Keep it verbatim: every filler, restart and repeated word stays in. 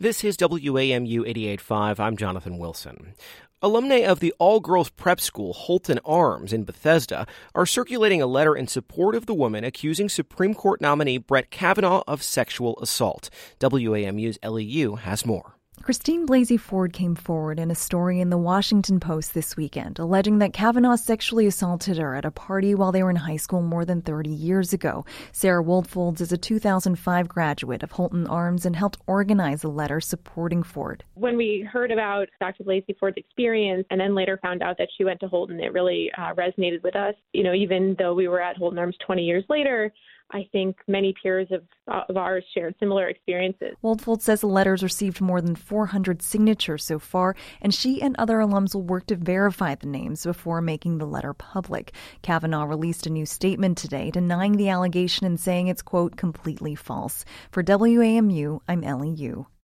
This is W A M U eighty-eight point five. I'm Jonathan Wilson. Alumni of the all-girls prep school Holton Arms in Bethesda are circulating a letter in support of the woman accusing Supreme Court nominee Brett Kavanaugh of sexual assault. W A M U's Ellie Yu has more. Christine Blasey Ford came forward in a story in the Washington Post this weekend, alleging that Kavanaugh sexually assaulted her at a party while they were in high school more than thirty years ago. Sarah Woldfolds is a two thousand five graduate of Holton Arms and helped organize a letter supporting Ford. When we heard about Doctor Blasey Ford's experience and then later found out that she went to Holton, it really uh, resonated with us. You know, even though we were at Holton Arms twenty years later, I think many peers of, uh, of ours shared similar experiences. Woldfold says the letter's received more than four hundred signatures so far, and she and other alums will work to verify the names before making the letter public. Kavanaugh released a new statement today denying the allegation and saying it's, quote, completely false. For W A M U, I'm Ellie Yu.